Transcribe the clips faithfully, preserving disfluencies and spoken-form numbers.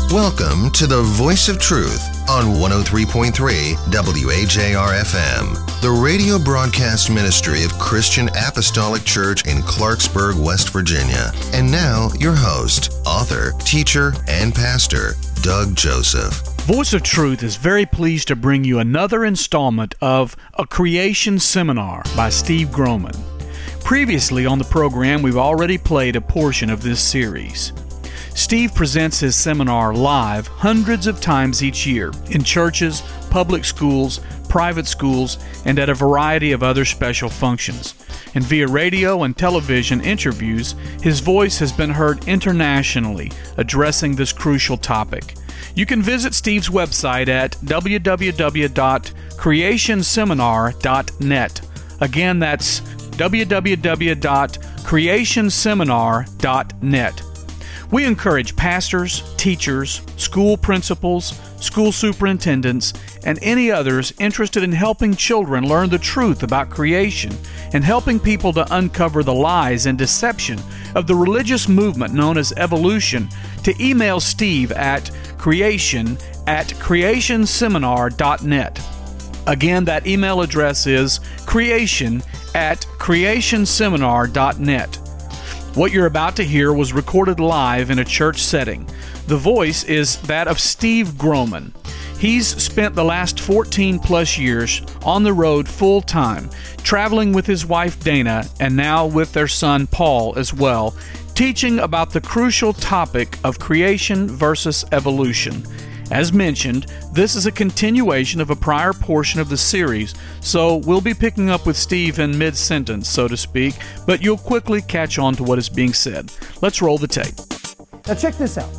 Welcome to the Voice of Truth on one oh three point three W A J R F M, the radio broadcast ministry of Christian Apostolic Church in Clarksburg, West Virginia. And now, your host, author, teacher, and pastor, Doug Joseph. Voice of Truth is very pleased to bring you another installment of A Creation Seminar by Steve Groman. Previously on the program, we've already played a portion of this series. Steve presents his seminar live hundreds of times each year in churches, public schools, private schools, and at a variety of other special functions. And via radio and television interviews, his voice has been heard internationally addressing this crucial topic. You can visit Steve's website at w w w dot creation seminar dot net. Again, that's w w w dot creation seminar dot net. We encourage pastors, teachers, school principals, school superintendents, and any others interested in helping children learn the truth about creation and helping people to uncover the lies and deception of the religious movement known as evolution to email Steve at creation at creation seminar dot net. Again, that email address is creation at creation seminar dot net. What you're about to hear was recorded live in a church setting. The voice is that of Steve Groman. He's spent the last fourteen plus years on the road full time, traveling with his wife Dana and now with their son Paul as well, teaching about the crucial topic of creation versus evolution. As mentioned, this is a continuation of a prior portion of the series, so we'll be picking up with Steve in mid-sentence, so to speak, but you'll quickly catch on to what is being said. Let's roll the tape. Now check this out.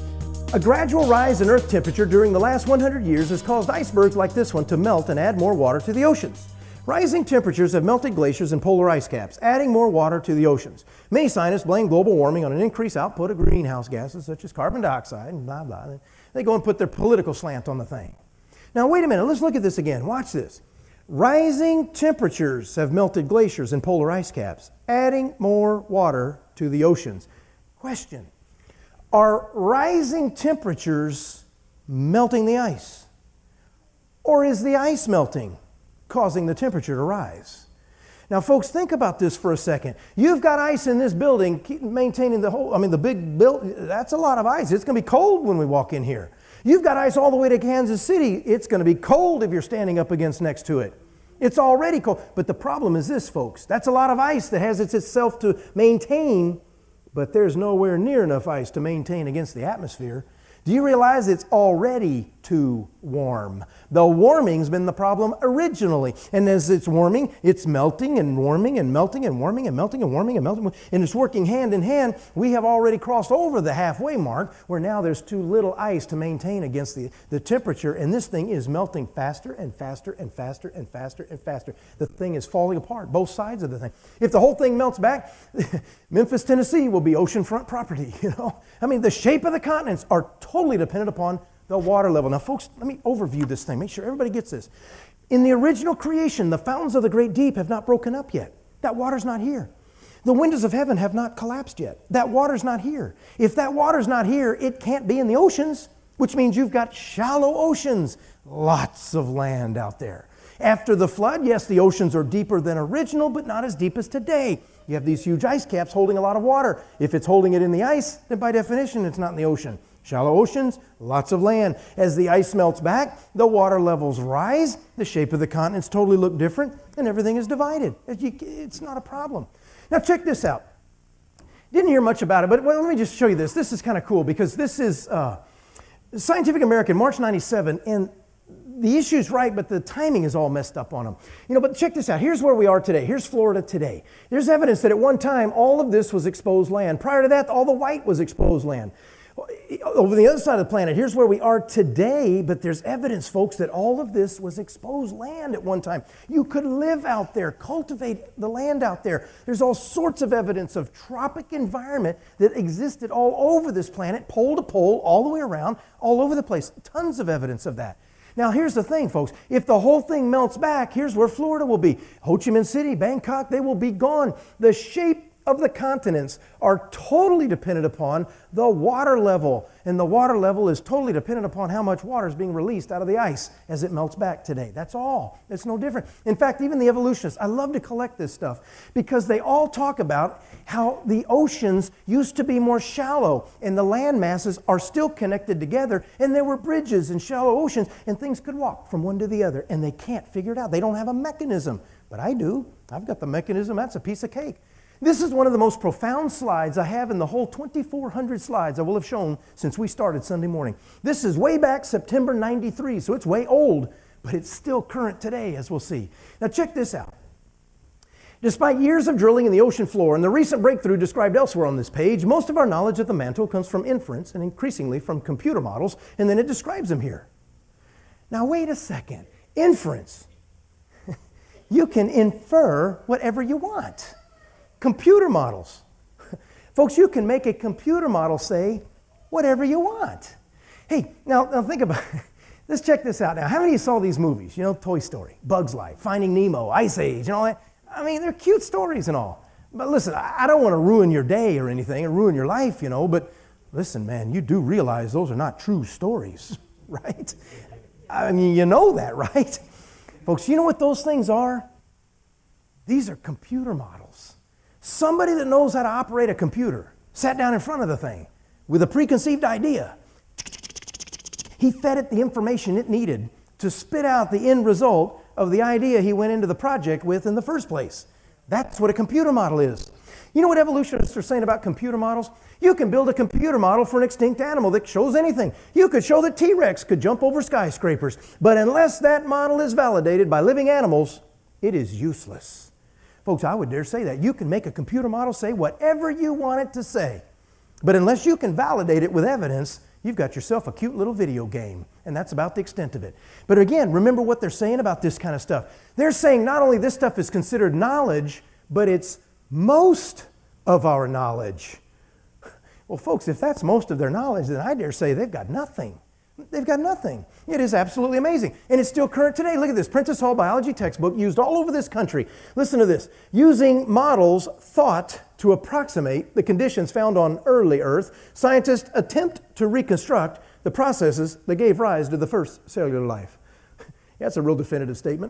A gradual rise in Earth temperature during the last one hundred years has caused icebergs like this one to melt and add more water to the oceans. Rising temperatures have melted glaciers and polar ice caps, adding more water to the oceans. Many scientists blame global warming on an increased output of greenhouse gases such as carbon dioxide and blah, blah. They go and put their political slant on the thing. Now, wait a minute. Let's look at this again. Watch this. Rising temperatures have melted glaciers and polar ice caps, adding more water to the oceans. Question. Are rising temperatures melting the ice? Or is the ice melting, causing the temperature to rise? Now, folks, think about this for a second. You've got ice in this building, keep maintaining the whole, I mean, the big building, that's a lot of ice. It's going to be cold when we walk in here. You've got ice all the way to Kansas City. It's going to be cold if you're standing up against next to it. It's already cold. But the problem is this, folks. That's a lot of ice that has itself to maintain, but there's nowhere near enough ice to maintain against the atmosphere. Do you realize it's already too warm? The warming's been the problem originally. And as it's warming, it's melting and warming and melting and warming and melting and warming and melting. And it's working hand in hand. We have already crossed over the halfway mark where now there's too little ice to maintain against the, the temperature. And this thing is melting faster and faster and faster and faster and faster. The thing is falling apart, both sides of the thing. If the whole thing melts back, Memphis, Tennessee will be oceanfront property, you know. I mean, the shape of the continents are totally dependent upon the water level. Now, folks, let me overview this thing. Make sure everybody gets this. In the original creation, the fountains of the great deep have not broken up yet. That water's not here. The windows of heaven have not collapsed yet. That water's not here. If that water's not here, it can't be in the oceans, which means you've got shallow oceans. Lots of land out there. After the flood, yes, the oceans are deeper than original, but not as deep as today. You have these huge ice caps holding a lot of water. If it's holding it in the ice, then by definition, it's not in the ocean. Shallow oceans, lots of land. As the ice melts back, the water levels rise, the shape of the continents totally look different, and everything is divided. It's not a problem. Now check this out. Didn't hear much about it, but well, let me just show you this. This is kind of cool because this is uh, Scientific American, March ninety-seven, and the issue's right, but the timing is all messed up on them. You know, but check this out. Here's where we are today. Here's Florida today. There's evidence that at one time, all of this was exposed land. Prior to that, all the white was exposed land. Over the other side of the planet, here's where we are today, but there's evidence, folks, that all of this was exposed land at one time. You could live out there, cultivate the land out there. There's all sorts of evidence of tropic environment that existed all over this planet, pole to pole, all the way around, all over the place. Tons of evidence of that. Now, here's the thing, folks. If the whole thing melts back, here's where Florida will be. Ho Chi Minh City, Bangkok, they will be gone. The shape of the continents are totally dependent upon the water level. And the water level is totally dependent upon how much water is being released out of the ice as it melts back today. That's all. It's no different. In fact, even the evolutionists, I love to collect this stuff because they all talk about how the oceans used to be more shallow and the land masses are still connected together, and there were bridges in shallow oceans and things could walk from one to the other, and they can't figure it out. They don't have a mechanism, but I do. I've got the mechanism. That's a piece of cake. This is one of the most profound slides I have in the whole twenty-four hundred slides I will have shown since we started Sunday morning. This is way back September ninety-three, so it's way old, but it's still current today, as we'll see. Now check this out. Despite years of drilling in the ocean floor and the recent breakthrough described elsewhere on this page, most of our knowledge of the mantle comes from inference and increasingly from computer models, and then it describes them here. Now wait a second. Inference. You can infer whatever you want. Computer models. Folks, you can make a computer model say whatever you want. Hey, now, now think about it. Let's check this out now. How many of you saw these movies? You know, Toy Story, Bug's Life, Finding Nemo, Ice Age, and all that. I mean, they're cute stories and all. But listen, I don't want to ruin your day or anything or ruin your life, you know, but listen, man, you do realize those are not true stories, right? I mean, you know that, right? Folks, you know what those things are? These are computer models. Somebody that knows how to operate a computer sat down in front of the thing with a preconceived idea. He fed it the information it needed to spit out the end result of the idea he went into the project with in the first place. That's what a computer model is. You know what evolutionists are saying about computer models? You can build a computer model for an extinct animal that shows anything. You could show that T-Rex could jump over skyscrapers, but unless that model is validated by living animals, it is useless. Folks, I would dare say that. You can make a computer model say whatever you want it to say. But unless you can validate it with evidence, you've got yourself a cute little video game. And that's about the extent of it. But again, remember what they're saying about this kind of stuff. They're saying not only this stuff is considered knowledge, but it's most of our knowledge. Well, folks, if that's most of their knowledge, then I dare say they've got nothing. They've got nothing. It is absolutely amazing. And it's still current today. Look at this. Prentice Hall biology textbook used all over this country. Listen to this. Using models thought to approximate the conditions found on early Earth, scientists attempt to reconstruct the processes that gave rise to the first cellular life. That's a real definitive statement.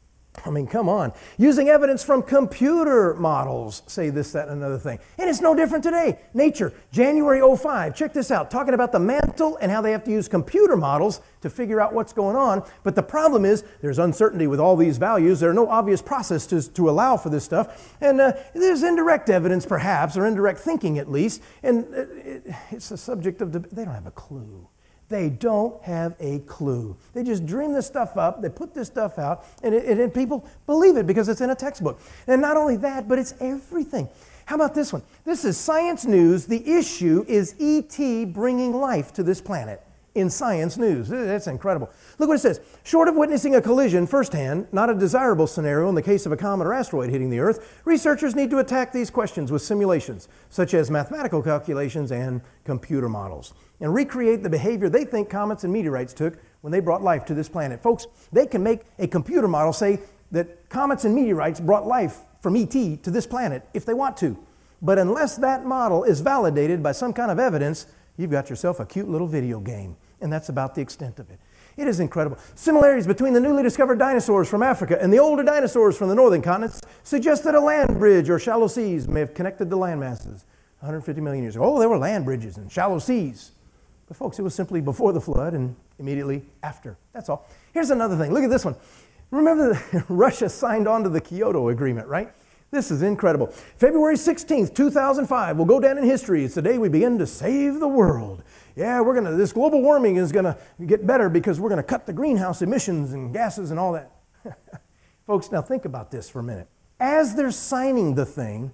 I mean, come on. Using evidence from computer models, say this, that, and another thing. And it's no different today. Nature, January oh five. Check this out. Talking about the mantle and how they have to use computer models to figure out what's going on. But the problem is there's uncertainty with all these values. There are no obvious processes to, to allow for this stuff. And uh, there's indirect evidence, perhaps, or indirect thinking at least. And it, it, it's a subject of debate. They don't have a clue. They don't have a clue. They just dream this stuff up, they put this stuff out, and, it, and people believe it because it's in a textbook. And not only that, but it's everything. How about this one? This is Science News. The issue is E T bringing life to this planet. In Science News. That's incredible. Look what it says. Short of witnessing a collision firsthand, not a desirable scenario in the case of a comet or asteroid hitting the Earth, researchers need to attack these questions with simulations, such as mathematical calculations and computer models, and recreate the behavior they think comets and meteorites took when they brought life to this planet. Folks, they can make a computer model say that comets and meteorites brought life from E T to this planet if they want to. But unless that model is validated by some kind of evidence, you've got yourself a cute little video game. And that's about the extent of it. It is incredible. Similarities between the newly discovered dinosaurs from Africa and the older dinosaurs from the northern continents suggest that a land bridge or shallow seas may have connected the land masses one hundred fifty million years ago. Oh, there were land bridges and shallow seas. But folks, it was simply before the flood and immediately after. That's all. Here's another thing. Look at this one. Remember that Russia signed on to the Kyoto Agreement, right? This is incredible. February sixteenth, two thousand five will go down in history. It's the day we begin to save the world. Yeah, we're going to, this global warming is going to get better because we're going to cut the greenhouse emissions and gases and all that. Folks, now think about this for a minute. As they're signing the thing,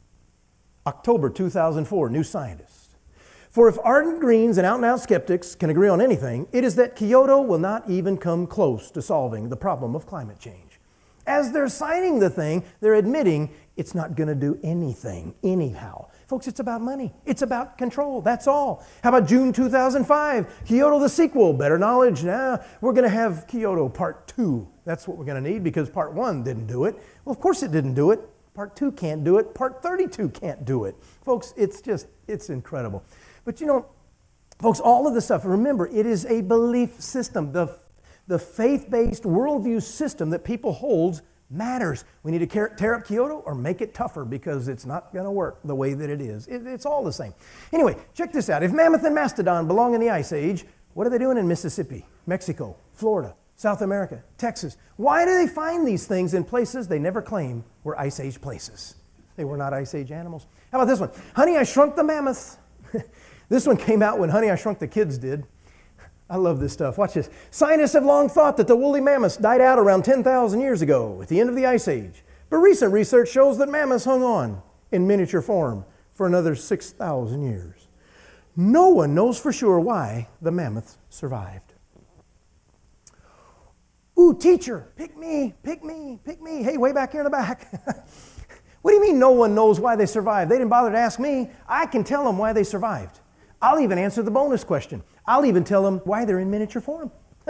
October two thousand four, New Scientist. For if ardent Greens and out-and-out skeptics can agree on anything, it is that Kyoto will not even come close to solving the problem of climate change. As they're signing the thing, they're admitting it's not going to do anything anyhow. Folks, it's about money. It's about control. That's all. How about June two thousand five? Kyoto the sequel. Better knowledge. Nah, we're going to have Kyoto part two. That's what we're going to need because part one didn't do it. Well, of course it didn't do it. Part two can't do it. Part thirty-two can't do it. Folks, it's just, it's incredible. But you know, folks, all of this stuff, remember, it is a belief system. The, the faith-based worldview system that people hold matters. We need to tear up Kyoto or make it tougher because it's not going to work the way that it is. It, it's all the same. Anyway, check this out. If Mammoth and Mastodon belong in the Ice Age, what are they doing in Mississippi, Mexico, Florida, South America, Texas? Why do they find these things in places they never claim were Ice Age places? They were not Ice Age animals. How about this one? Honey, I Shrunk the Mammoth. This one came out when Honey, I Shrunk the Kids did. I love this stuff. Watch this. Scientists have long thought that the woolly mammoths died out around ten thousand years ago at the end of the Ice Age. But recent research shows that mammoths hung on in miniature form for another six thousand years. No one knows for sure why the mammoths survived. Ooh, teacher, pick me, pick me, pick me. Hey, way back here in the back. What do you mean no one knows why they survived? They didn't bother to ask me. I can tell them why they survived. I'll even answer the bonus question. I'll even tell them why they're in miniature form.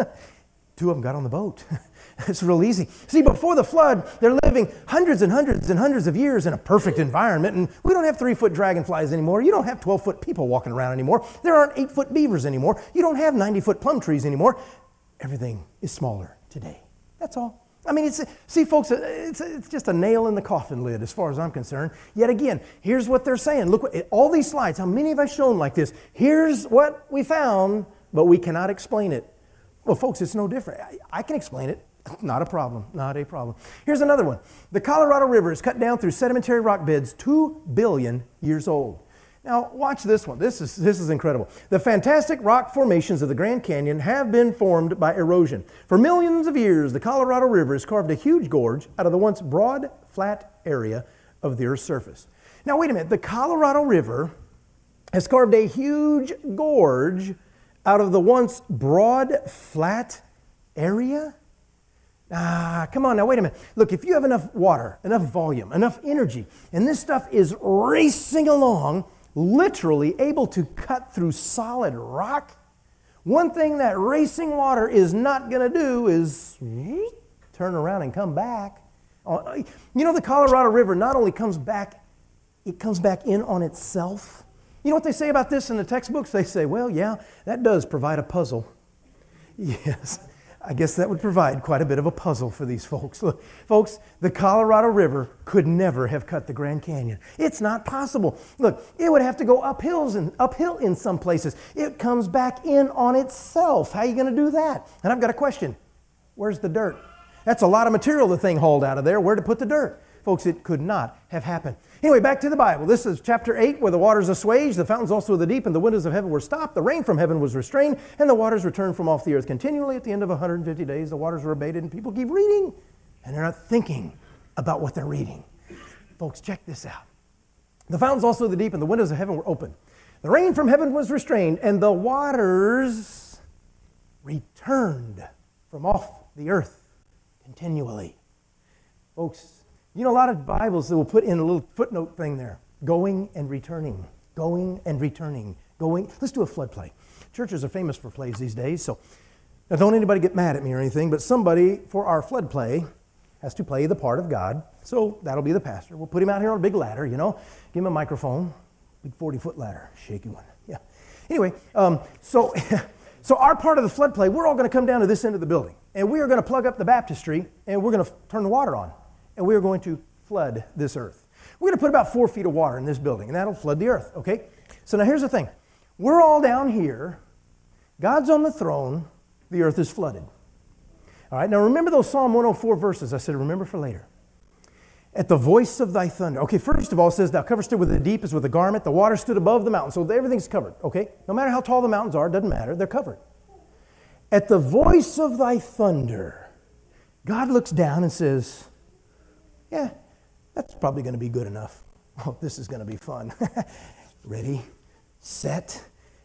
Two of them got on the boat. It's real easy. See, before the flood, they're living hundreds and hundreds and hundreds of years in a perfect environment, and we don't have three-foot dragonflies anymore. You don't have twelve-foot people walking around anymore. There aren't eight-foot beavers anymore. You don't have ninety-foot plum trees anymore. Everything is smaller today. That's all. I mean, it's, see, folks, it's, it's just a nail in the coffin lid as far as I'm concerned. Yet again, here's what they're saying. Look, what, all these slides, how many have I shown like this? Here's what we found, but we cannot explain it. Well, folks, it's no different. I, I can explain it. Not a problem. Not a problem. Here's another one. The Colorado River is cut down through sedimentary rock beds two billion years old. Now, watch this one. This is, this is incredible. The fantastic rock formations of the Grand Canyon have been formed by erosion. For millions of years, the Colorado River has carved a huge gorge out of the once broad, flat area of the Earth's surface. Now, wait a minute. The Colorado River has carved a huge gorge out of the once broad, flat area? Ah, come on now, wait a minute. Look, if you have enough water, enough volume, enough energy, and this stuff is racing along, literally able to cut through solid rock, one thing that racing water is not going to do is turn around and come back. You know, the Colorado River not only comes back, it comes back in on itself. You know what they say about this in the textbooks? They say, well, yeah, that does provide a puzzle. Yes. I guess that would provide quite a bit of a puzzle for these folks. Look, folks, the Colorado River could never have cut the Grand Canyon. It's not possible. Look, it would have to go up hills and uphill in some places. It comes back in on itself. How are you going to do that? And I've got a question. Where's the dirt? That's a lot of material the thing hauled out of there. Where to put the dirt? Folks, it could not have happened. Anyway, back to the Bible. This is chapter eight, where the waters assuaged, the fountains also of the deep, and the windows of heaven were stopped. The rain from heaven was restrained, and the waters returned from off the earth continually. At the end of one hundred fifty days, the waters were abated, and people keep reading, and they're not thinking about what they're reading. Folks, check this out. The fountains also of the deep, and the windows of heaven were open. The rain from heaven was restrained, and the waters returned from off the earth continually. Folks, you know, a lot of Bibles that will put in a little footnote thing there. Going and returning. Going and returning. Going. Let's do a flood play. Churches are famous for plays these days, so now don't anybody get mad at me or anything, but somebody for our flood play has to play the part of God, so that'll be the pastor. We'll put him out here on a big ladder, you know, give him a microphone, big forty-foot ladder, shaky one. Yeah. Anyway, um, so, so our part of the flood play, we're all going to come down to this end of the building, and we are going to plug up the baptistry, and we're going to turn the water on. And we are going to flood this earth. We're going to put about four feet of water in this building, and that'll flood the earth, okay? So now here's the thing. We're all down here. God's on the throne. The earth is flooded. All right, now remember those Psalm one oh four verses I said, remember for later. At the voice of thy thunder. Okay, first of all, it says, thou coverest it with the deep as with a garment. The water stood above the mountain. So everything's covered, okay? No matter how tall the mountains are, it doesn't matter. They're covered. At the voice of thy thunder, God looks down and says, yeah, that's probably going to be good enough. Oh, this is going to be fun. Ready, set,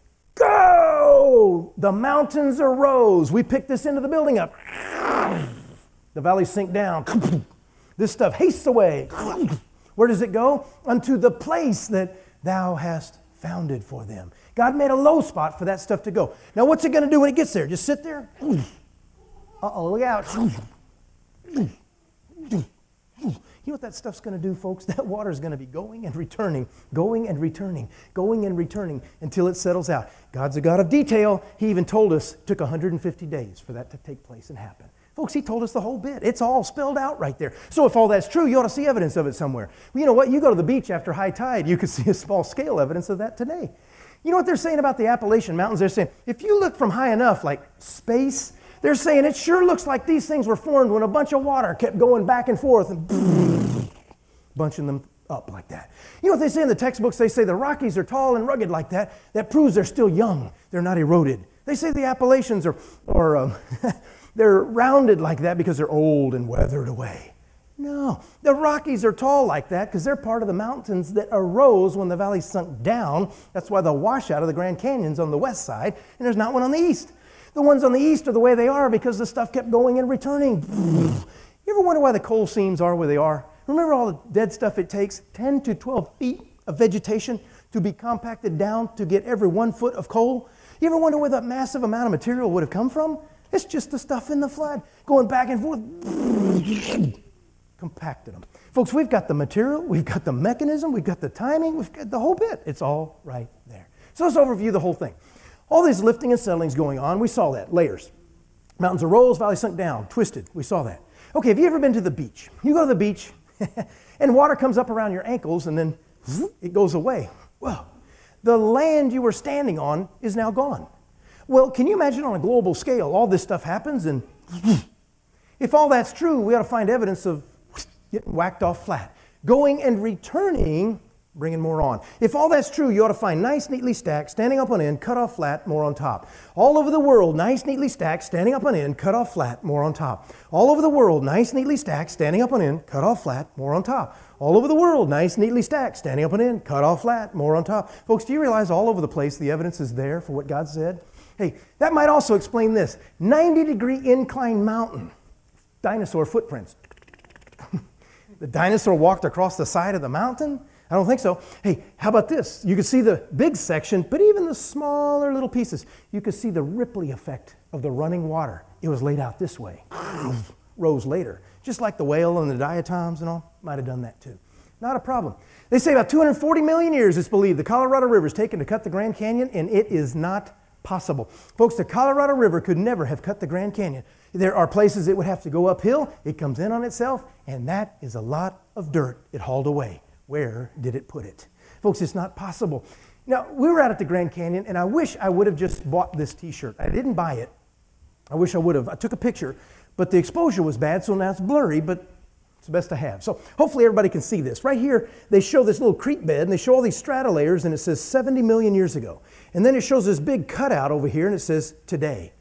go! The mountains arose. We picked this into the building up. The valleys sink down. This stuff hastes away. Where does it go? Unto the place that thou hast founded for them. God made a low spot for that stuff to go. Now, what's it going to do when it gets there? Just sit there? Uh-oh, look out. You know what that stuff's going to do, folks? That water is going to be going and returning, going and returning, going and returning until it settles out. God's a God of detail. He even told us it took one hundred fifty days for that to take place and happen. Folks, he told us the whole bit. It's all spelled out right there. So if all that's true, you ought to see evidence of it somewhere. Well, you know what? You go to the beach after high tide, you can see a small scale evidence of that today. You know what they're saying about the Appalachian Mountains? They're saying, if you look from high enough, like space, they're saying it sure looks like these things were formed when a bunch of water kept going back and forth and bunching them up like that. You know what they say in the textbooks? They say the Rockies are tall and rugged like that. That proves they're still young. They're not eroded. They say the Appalachians are, are um, they're rounded like that because they're old and weathered away. No, the Rockies are tall like that because they're part of the mountains that arose when the valley sunk down. That's why the washout of the Grand Canyon's on the west side, and there's not one on the east. The ones on the east are the way they are because the stuff kept going and returning. You ever wonder why the coal seams are where they are? Remember all the dead stuff it takes? ten to twelve feet of vegetation to be compacted down to get every one foot of coal? You ever wonder where that massive amount of material would have come from? It's just the stuff in the flood going back and forth. Compacted them. Folks, we've got the material, we've got the mechanism, we've got the timing, we've got the whole bit. It's all right there. So let's overview the whole thing. All this lifting and settling is going on. We saw that. Layers. Mountains arose, valley sunk down, twisted. We saw that. Okay, have you ever been to the beach? You go to the beach and water comes up around your ankles and then it goes away. Well, the land you were standing on is now gone. Well, can you imagine on a global scale all this stuff happens and if all that's true, we ought to find evidence of getting whacked off flat. Going and returning, bringing more on. If all that's true, you ought to find nice, neatly stacked, standing up on end, cut off flat, more on top. All over the world, nice, neatly stacked, standing up on end, cut off flat, more on top. All over the world, nice, neatly stacked, standing up on end, cut off flat, more on top. All over the world, nice, neatly stacked, standing up on end, cut off flat, more on top. Folks, do you realize all over the place the evidence is there for what God said? Hey, that might also explain this. ninety degree incline mountain, dinosaur footprints. The dinosaur walked across the side of the mountain? I don't think so. Hey, how about this? You could see the big section, but even the smaller little pieces, you could see the Ripley effect of the running water. It was laid out this way, rose later. Just like the whale and the diatoms and all, might have done that too. Not a problem. They say about two hundred forty million years, it's believed, the Colorado River is taken to cut the Grand Canyon, and it is not possible. Folks, the Colorado River could never have cut the Grand Canyon. There are places it would have to go uphill. It comes in on itself, and that is a lot of dirt it hauled away. Where did it put it? Folks, it's not possible. Now, we were out at the Grand Canyon, and I wish I would have just bought this t-shirt. I didn't buy it. I wish I would have. I took a picture, but the exposure was bad, so now it's blurry, but it's the best I have. So hopefully everybody can see this. Right here, they show this little creek bed, and they show all these strata layers, and it says seventy million years ago. And then it shows this big cutout over here, and it says today.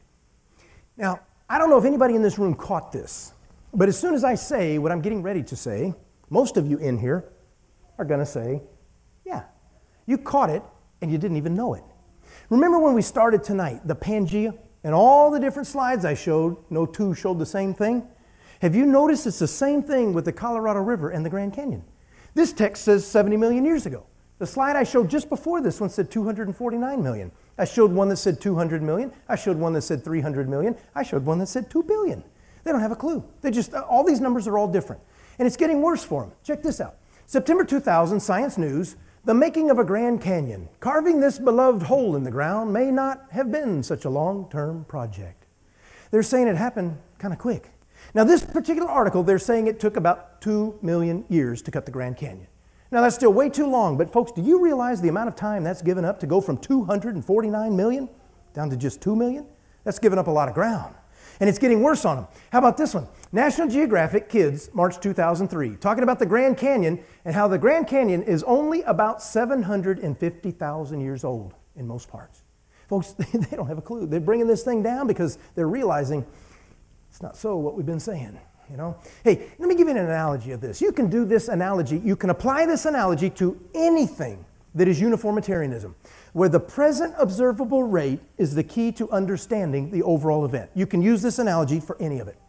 Now, I don't know if anybody in this room caught this, but as soon as I say what I'm getting ready to say, most of you in here are going to say, yeah, you caught it and you didn't even know it. Remember when we started tonight, the Pangea, and all the different slides I showed, no two showed the same thing? Have you noticed it's the same thing with the Colorado River and the Grand Canyon? This text says seventy million years ago. The slide I showed just before this one said two hundred forty-nine million. I showed one that said two hundred million. I showed one that said three hundred million. I showed one that said two billion. They don't have a clue. They just, all these numbers are all different. And it's getting worse for them. Check this out. September two thousand, Science News, the making of a Grand Canyon. Carving this beloved hole in the ground may not have been such a long-term project. They're saying it happened kind of quick. Now this particular article, they're saying it took about two million years to cut the Grand Canyon. Now that's still way too long, but folks, do you realize the amount of time that's given up to go from two hundred forty-nine million down to just two million? That's given up a lot of ground. And it's getting worse on them. How about this one? National Geographic Kids, March two thousand three, talking about the Grand Canyon and how the Grand Canyon is only about seven hundred fifty thousand years old in most parts. Folks, they don't have a clue. They're bringing this thing down because they're realizing it's not so what we've been saying. You know? Hey, let me give you an analogy of this. You can do this analogy, you can apply this analogy to anything that is uniformitarianism, where the present observable rate is the key to understanding the overall event. You can use this analogy for any of it.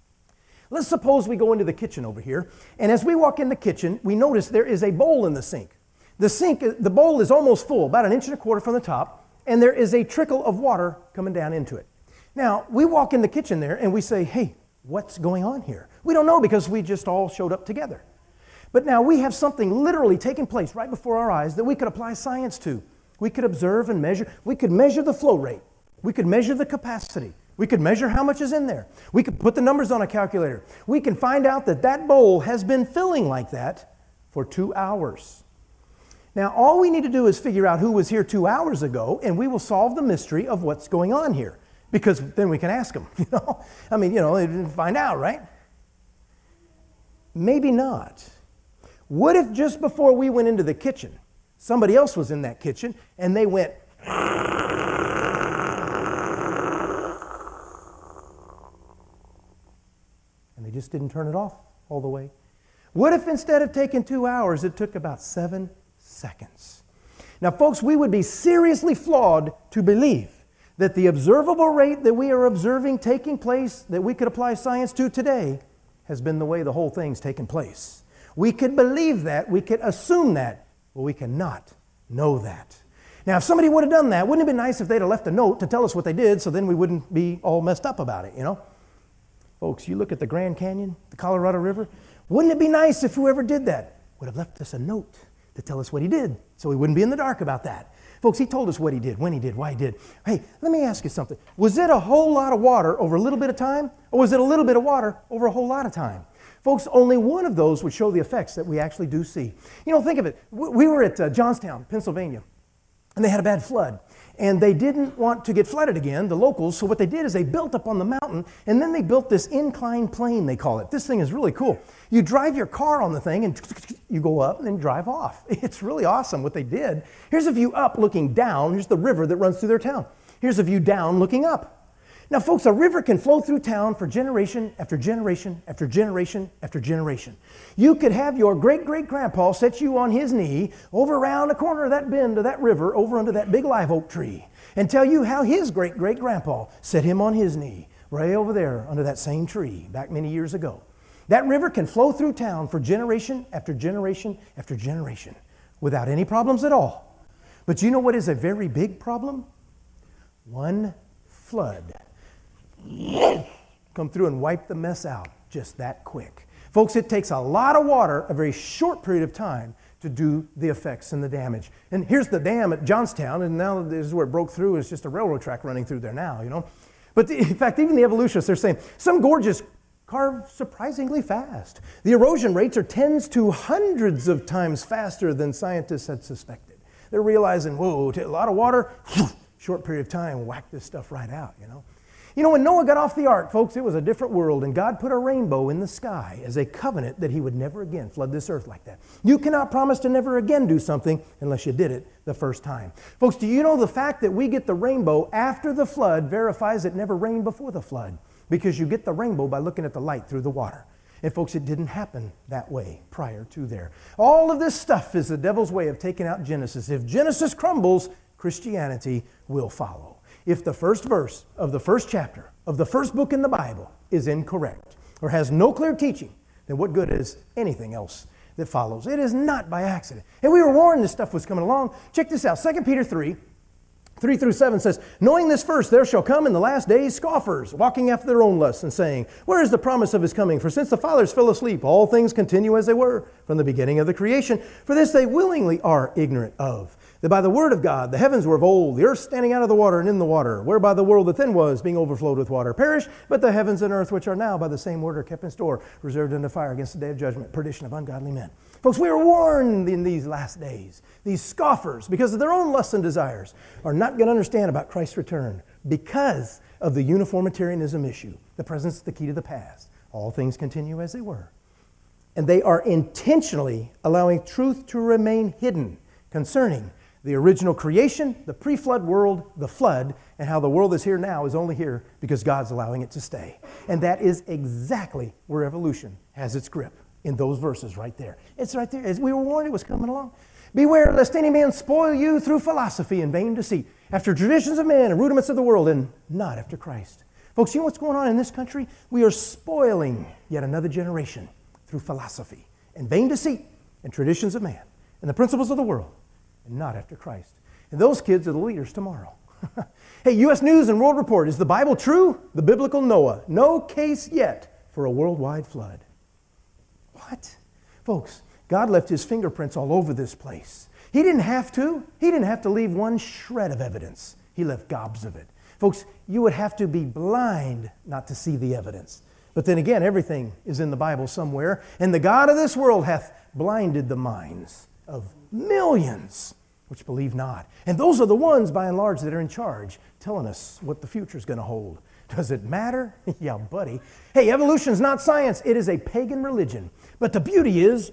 Let's suppose we go into the kitchen over here, and as we walk in the kitchen, we notice there is a bowl in the sink. The sink, the bowl is almost full, about an inch and a quarter from the top, and there is a trickle of water coming down into it. Now, we walk in the kitchen there, and we say, hey, what's going on here? We don't know because we just all showed up together. But now we have something literally taking place right before our eyes that we could apply science to. We could observe and measure. We could measure the flow rate. We could measure the capacity. We could measure how much is in there. We could put the numbers on a calculator. We can find out that that bowl has been filling like that for two hours. Now, all we need to do is figure out who was here two hours ago, and we will solve the mystery of what's going on here. Because then we can ask them, you know? I mean, you know, find out, right? Maybe not. What if just before we went into the kitchen, somebody else was in that kitchen, and they went, and they just didn't turn it off all the way? What if instead of taking two hours, it took about seven seconds? Now, folks, we would be seriously flawed to believe that the observable rate that we are observing taking place, that we could apply science to today, has been the way the whole thing's taken place. We could believe that, we could assume that, but we cannot know that. Now, if somebody would have done that, wouldn't it be nice if they'd have left a note to tell us what they did, so then we wouldn't be all messed up about it, you know? Folks, you look at the Grand Canyon, the Colorado River, wouldn't it be nice if whoever did that would have left us a note to tell us what he did, so we wouldn't be in the dark about that? Folks, he told us what he did, when he did, why he did. Hey, let me ask you something. Was it a whole lot of water over a little bit of time, or was it a little bit of water over a whole lot of time? Folks, only one of those would show the effects that we actually do see. You know, think of it. We were at uh, Johnstown, Pennsylvania, and they had a bad flood. And they didn't want to get flooded again, the locals, so what they did is they built up on the mountain, and then they built this inclined plane, they call it. This thing is really cool. You drive your car on the thing, and you go up and then drive off. It's really awesome what they did. Here's a view up looking down. Here's the river that runs through their town. Here's a view down looking up. Now, folks, a river can flow through town for generation after generation after generation after generation. You could have your great-great-grandpa set you on his knee over around the corner of that bend of that river over under that big live oak tree and tell you how his great-great-grandpa set him on his knee right over there under that same tree back many years ago. That river can flow through town for generation after generation after generation without any problems at all. But you know what is a very big problem? One flood. Come through and wipe the mess out just that quick. Folks, it takes a lot of water, a very short period of time, to do the effects and the damage. And here's the dam at Johnstown, and now this is where it broke through. It's just a railroad track running through there now, you know. But the, in fact, even the evolutionists, they're saying some gorges carve surprisingly fast. The erosion rates are tens to hundreds of times faster than scientists had suspected. They're realizing, whoa, a lot of water, short period of time, whack this stuff right out, you know. You know, when Noah got off the ark, folks, it was a different world, and God put a rainbow in the sky as a covenant that he would never again flood this earth like that. You cannot promise to never again do something unless you did it the first time. Folks, do you know the fact that we get the rainbow after the flood verifies it never rained before the flood? Because you get the rainbow by looking at the light through the water. And folks, it didn't happen that way prior to there. All of this stuff is the devil's way of taking out Genesis. If Genesis crumbles, Christianity will follow. If the first verse of the first chapter of the first book in the Bible is incorrect or has no clear teaching, then what good is anything else that follows? It is not by accident. And we were warned this stuff was coming along. Check this out. Second Peter three, three through seven says, knowing this first, there shall come in the last days scoffers, walking after their own lusts and saying, where is the promise of his coming? For since the fathers fell asleep, all things continue as they were from the beginning of the creation. For this they willingly are ignorant of. That by the word of God, the heavens were of old, the earth standing out of the water and in the water, whereby the world that then was, being overflowed with water, perished, but the heavens and earth which are now by the same word are kept in store, reserved unto fire against the day of judgment, perdition of ungodly men. Folks, we are warned in these last days. These scoffers, because of their own lusts and desires, are not going to understand about Christ's return because of the uniformitarianism issue. The present's the key to the past. All things continue as they were. And they are intentionally allowing truth to remain hidden concerning the original creation, the pre-flood world, the flood, and how the world is here now is only here because God's allowing it to stay. And that is exactly where evolution has its grip, in those verses right there. It's right there. As we were warned, it was coming along. Beware lest any man spoil you through philosophy and vain deceit, after traditions of men and rudiments of the world, and not after Christ. Folks, you know what's going on in this country? We are spoiling yet another generation through philosophy and vain deceit and traditions of man and the principles of the world, and not after Christ. And those kids are the leaders tomorrow. Hey, U S News and World Report, is the Bible true? The biblical Noah. No case yet for a worldwide flood. What? Folks, God left his fingerprints all over this place. He didn't have to. He didn't have to leave one shred of evidence. He left gobs of it. Folks, you would have to be blind not to see the evidence. But then again, everything is in the Bible somewhere. And the God of this world hath blinded the minds of millions which believe not. And those are the ones, by and large, that are in charge, telling us what the future is going to hold. Does it matter? Yeah, buddy. Hey, evolution is not science. It is a pagan religion. But the beauty is,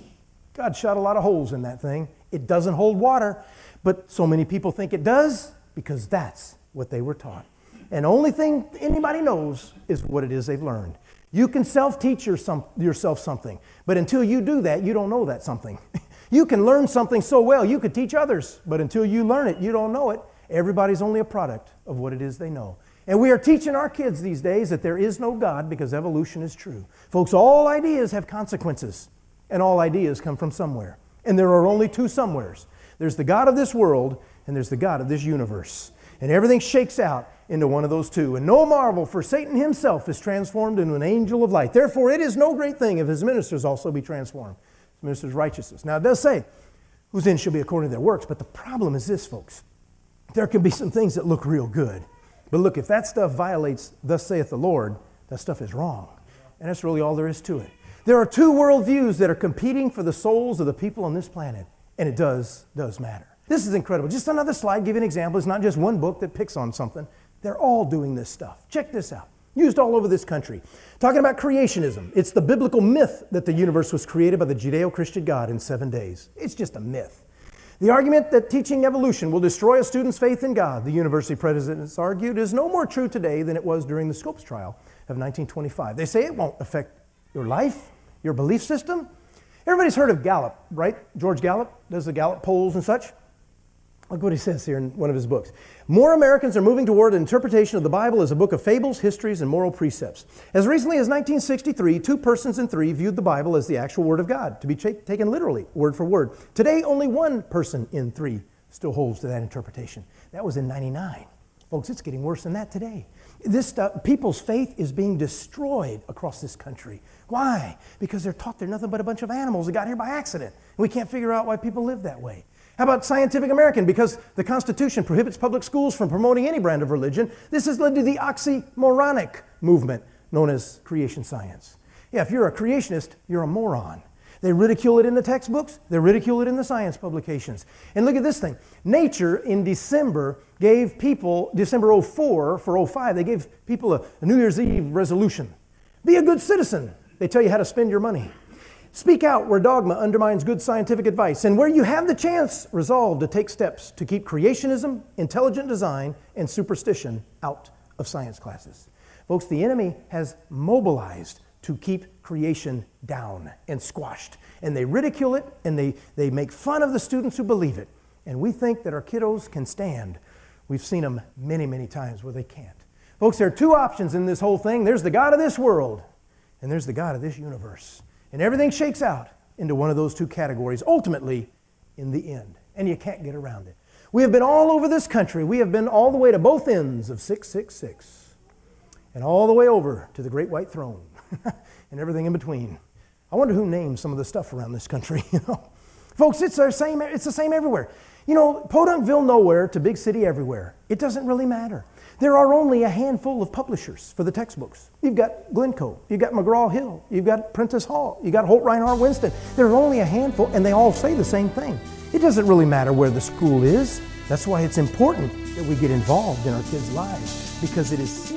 God shot a lot of holes in that thing. It doesn't hold water. But so many people think it does because that's what they were taught. And the only thing anybody knows is what it is they've learned. You can self-teach your some, yourself something. But until you do that, you don't know that something. You can learn something so well, you could teach others. But until you learn it, you don't know it. Everybody's only a product of what it is they know. And we are teaching our kids these days that there is no God because evolution is true. Folks, all ideas have consequences. And all ideas come from somewhere. And there are only two somewheres. There's the God of this world, and there's the God of this universe. And everything shakes out into one of those two. And no marvel, for Satan himself is transformed into an angel of light. Therefore, it is no great thing if his ministers also be transformed. His ministers' righteousness. Now, it does say, whose end shall be according to their works. But the problem is this, folks. There can be some things that look real good. But look, if that stuff violates, thus saith the Lord, that stuff is wrong. And that's really all there is to it. There are two worldviews that are competing for the souls of the people on this planet. And it does, does matter. This is incredible. Just another slide, give you an example. It's not just one book that picks on something. They're all doing this stuff. Check this out. Used all over this country. Talking about creationism. It's the biblical myth that the universe was created by the Judeo-Christian God in seven days. It's just a myth. The argument that teaching evolution will destroy a student's faith in God, the university presidents argued, is no more true today than it was during the Scopes trial of nineteen twenty-five. They say it won't affect your life, your belief system. Everybody's heard of Gallup, right? George Gallup does the Gallup polls and such. Look what he says here in one of his books. More Americans are moving toward an interpretation of the Bible as a book of fables, histories, and moral precepts. As recently as nineteen sixty-three, two persons in three viewed the Bible as the actual Word of God, to be taken literally, word for word. Today, only one person in three still holds to that interpretation. That was in ninety-nine. Folks, it's getting worse than that today. This stuff, people's faith is being destroyed across this country. Why? Because they're taught they're nothing but a bunch of animals that got here by accident. And we can't figure out why people live that way. How about Scientific American? Because the Constitution prohibits public schools from promoting any brand of religion. This has led to the oxymoronic movement known as creation science. Yeah, if you're a creationist, you're a moron. They ridicule it in the textbooks. They ridicule it in the science publications. And look at this thing. Nature in December gave people, December oh four for oh five, they gave people a, a New Year's Eve resolution. Be a good citizen. They tell you how to spend your money. Speak out where dogma undermines good scientific advice. And where you have the chance, resolve to take steps to keep creationism, intelligent design, and superstition out of science classes. Folks, the enemy has mobilized to keep creation down and squashed. And they ridicule it, and they, they make fun of the students who believe it. And we think that our kiddos can stand. We've seen them many, many times where they can't. Folks, there are two options in this whole thing. There's the God of this world, and there's the God of this universe. And everything shakes out into one of those two categories, ultimately, in the end. And you can't get around it. We have been all over this country. We have been all the way to both ends of six six six. And all the way over to the Great White Throne. And everything in between. I wonder who named some of the stuff around this country. You know, folks, it's the same. It's the same everywhere. You know, Podunkville nowhere to big city everywhere. It doesn't really matter. There are only a handful of publishers for the textbooks. You've got Glencoe, you've got McGraw-Hill, you've got Prentice Hall, you've got Holt Reinhardt Winston. There are only a handful, and they all say the same thing. It doesn't really matter where the school is. That's why it's important that we get involved in our kids' lives, because it is serious.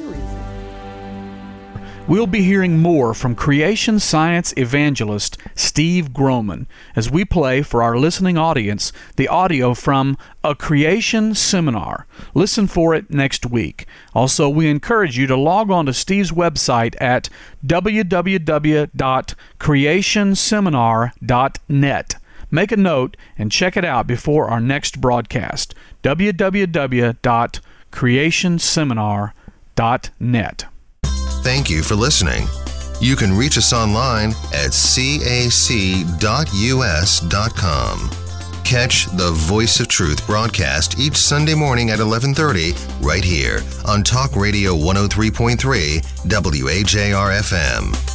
We'll be hearing more from creation science evangelist Steve Groman as we play for our listening audience the audio from A Creation Seminar. Listen for it next week. Also, we encourage you to log on to Steve's website at w w w dot creation seminar dot net. Make a note and check it out before our next broadcast. w w w dot creation seminar dot net. Thank you for listening. You can reach us online at c a c dot u s dot com. Catch the Voice of Truth broadcast each Sunday morning at eleven thirty right here on Talk Radio one oh three point three W A J R F M.